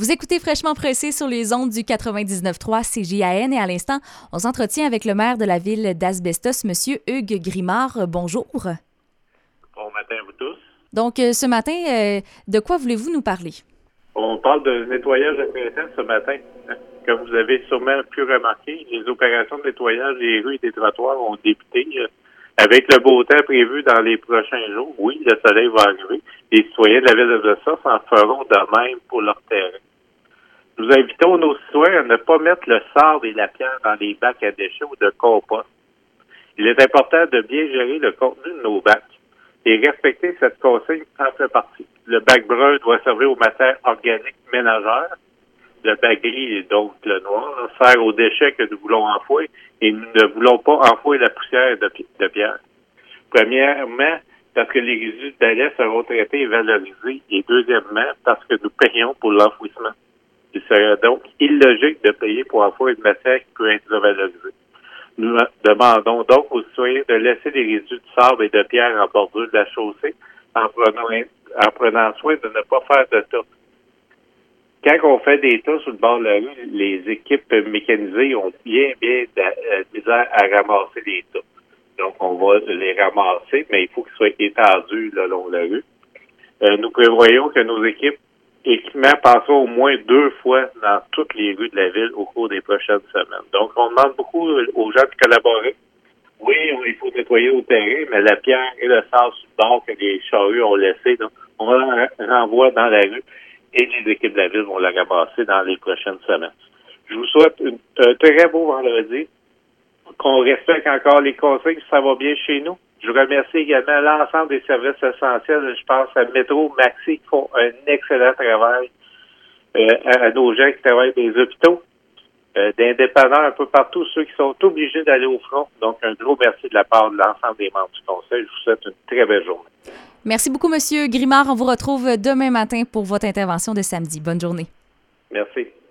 Vous écoutez Fraîchement pressé sur les ondes du 99.3 CJAN et à l'instant, on s'entretient avec le maire de la ville d'Asbestos, M. Hugues Grimard. Bonjour. Bon matin à vous tous. Donc, ce matin, de quoi voulez-vous nous parler? On parle de nettoyage de printemps ce matin. Comme vous avez sûrement pu remarquer, les opérations de nettoyage des rues et des trottoirs ont débuté. Avec le beau temps prévu dans les prochains jours, oui, le soleil va arriver. Les citoyens de la ville d'Asbestos en feront de même pour leur terrain. Nous invitons nos citoyens à ne pas mettre le sable et la pierre dans les bacs à déchets ou de compost. Il est important de bien gérer le contenu de nos bacs et respecter cette consigne en fait partie. Le bac brun doit servir aux matières organiques ménagères. Le bac gris, donc le noir, sert aux déchets que nous voulons enfouir et nous ne voulons pas enfouir la poussière de pierre. Premièrement, parce que les résidus de balais seront traités et valorisés. Et deuxièmement, parce que nous payons pour l'enfouissement. Il serait donc illogique de payer pour enfouir une matière qui peut être revalorisée. Nous demandons donc aux citoyens de laisser les résidus de sable et de pierre en bordure de la chaussée en prenant soin de ne pas faire de tas. Quand on fait des tas sur le bord de la rue, les équipes mécanisées ont bien misère à ramasser les tas. Donc, on va les ramasser, mais il faut qu'ils soient étendus le long de la rue. Nous prévoyons que nos équipements passeront au moins 2 fois dans toutes les rues de la ville au cours des prochaines semaines. Donc, on demande beaucoup aux gens de collaborer. Oui, il faut nettoyer au terrain, mais la pierre et le sable sur le bord que les charrues ont laissé, donc, on la renvoie dans la rue et les équipes de la ville vont la ramasser dans les prochaines semaines. Je vous souhaite un très beau vendredi, qu'on respecte encore les consignes, ça va bien chez nous. Je remercie également l'ensemble des services essentiels. Je pense à Métro, Maxi, qui font un excellent travail, à nos gens qui travaillent dans les hôpitaux, d'indépendants un peu partout, ceux qui sont obligés d'aller au front. Donc, un gros merci de la part de l'ensemble des membres du Conseil. Je vous souhaite une très belle journée. Merci beaucoup, M. Grimard. On vous retrouve demain matin pour votre intervention de samedi. Bonne journée. Merci.